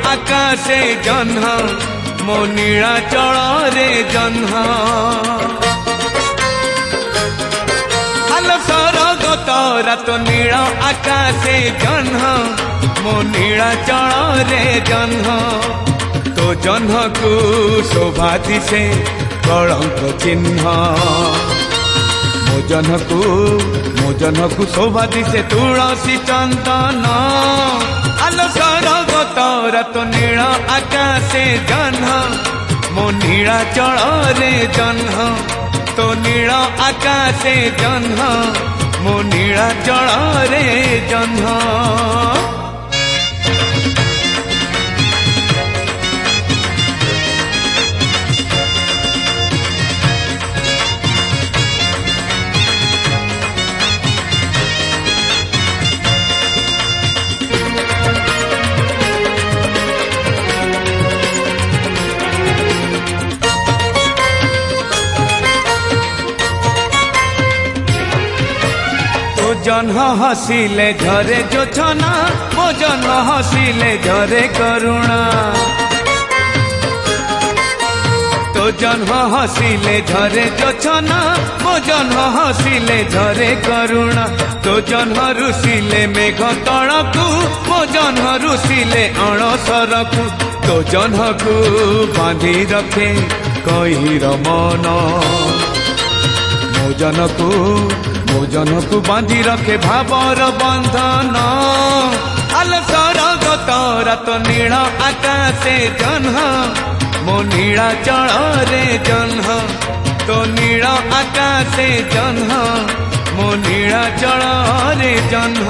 आकाशे जह्न मो नीलाचल रे जह्न आलो सरग तोरा तो नील आकाशे जह्न मो नीलाचल रे जह्न तो जह्न को शोभा दिशे कलंक चिन्ह मो जह्न को शोभा दिशे तुलसी चंदन आलो सरग तोरा तो नील आकाशे जह्न मो नीलाचल रे जह्न तो नील आकाशे जह्न मो नीलाचल रे जह्न जह्न हसिले झरे जोछना मो जह्न हसिले झरे करुणा तो जह्न हसिले झरे जोछना मो जह्न हसिले झरे करुणा तो जह्न रुसिले मेघ तलकू मो जह्न रुसिले अणसरकू तो जह्न को बांधी रखे कईर मन मो जह्न को बांधी रखे भावर बंधन आलो सरग तोरा तो नील आकाशे जह्न मो नीलाचल रे जह्न तो नील आकाशे जह्न मो नीलाचल रे जह्न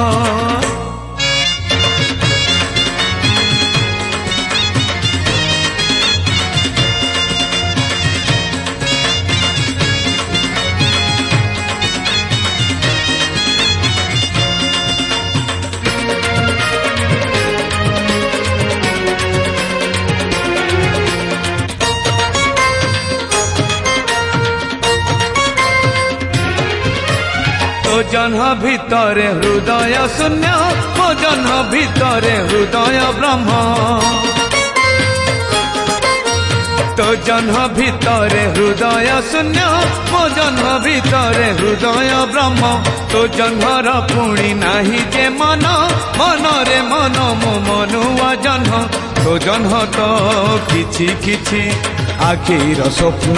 जह्न भितरे हृदय शून्य मो जह्न भितरे हृदय ब्रह्म तो जह्न भितरे हृदय शून्य मो जह्न भितरे हृदय ब्रह्म तो जह्नर पुणी नाही जे मन मन रे मन मो मनुआ जह्न तो जह्न तो किछि किछि आखिर स्वप्न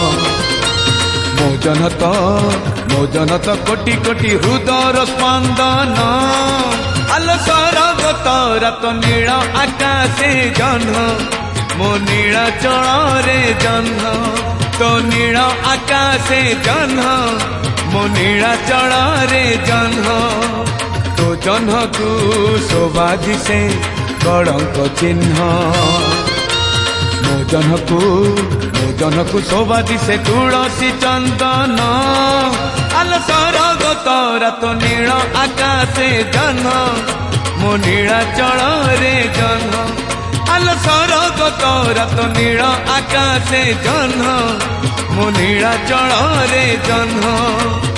मो जह्न तो कोटि कोटि हृदयर स्पंदन आलो सरग तोरा तो नील आकाशे जह्न मो नीलाचल रे जह्न तो नील आकाशे जह्न मो नीलाचल रे जह्न तो जह्न को शोभा दिशे कलंक चिन्ह मो जह्न को शोभा दिशे तुलसी चंदन आलो सरग तोरा तो नील आकाशे जह्न मो नीलाचल रे जह्न आलो सरग तोरा तो नील आकाशे जह्न मो नीलाचल रे जह्न।